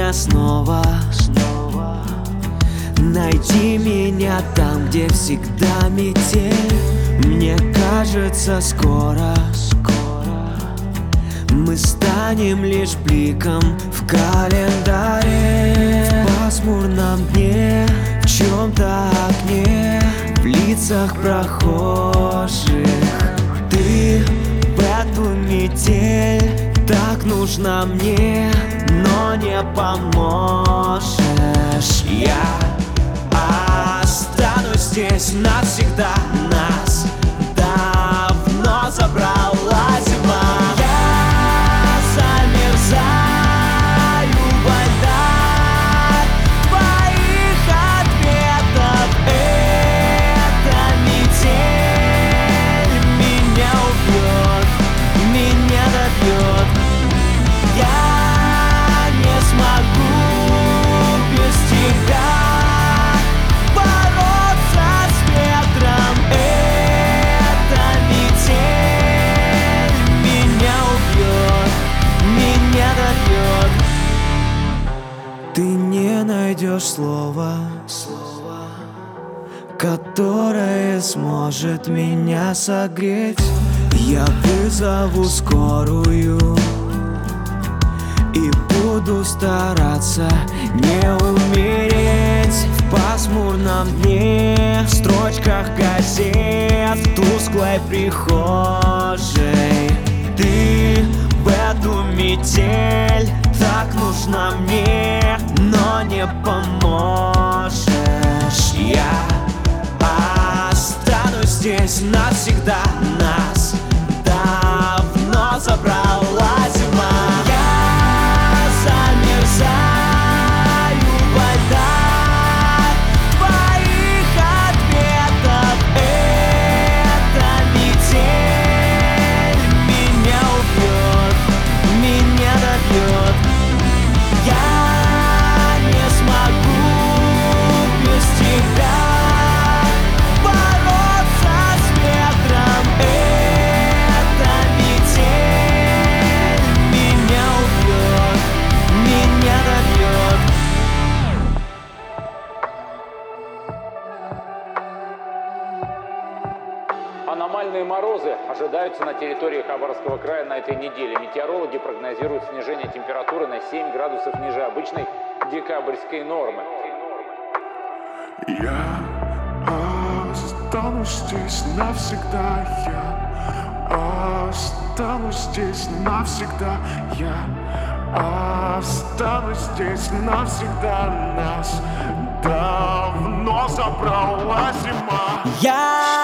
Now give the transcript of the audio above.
меня снова. Найди меня там, где всегда метель. Мне кажется, скоро мы станем лишь бликом в календаре. В пасмурном дне, в чем-то окне, в лицах прохожих. Ты в эту метель так нужна мне, но не поможешь. Я останусь здесь навсегда. Нас давно забрала зима. Я замерзаю во льдах твоих ответов. Эта метель меня убьет, меня добьет. Я не смогу без тебя бороться с ветром. Эта метель меня убьет, меня добьет. Ты не найдешь слова, которое сможет меня согреть. Я вызову скорую и буду стараться не умереть. В пасмурном дне, в строчках газет, в тусклой прихожей. Ты в эту метель так нужна мне, но не поможешь. Я останусь здесь навсегда. Нас давно забрала зима. Я замерзаю во льдах твоих ответов. Эта метель меня убьет, меня добьет. Я не смогу без тебя бороться с ветром. Эта метель меня убьет, меня добьет. Аномальные морозы ожидаются на территории Хабаровского края на этой неделе. Метеорологи прогнозируют снижение температуры на 7 градусов ниже обычной декабрьской нормы. Я останусь здесь навсегда. Я останусь здесь навсегда. Я останусь здесь навсегда. Нас давно забрала зима. Я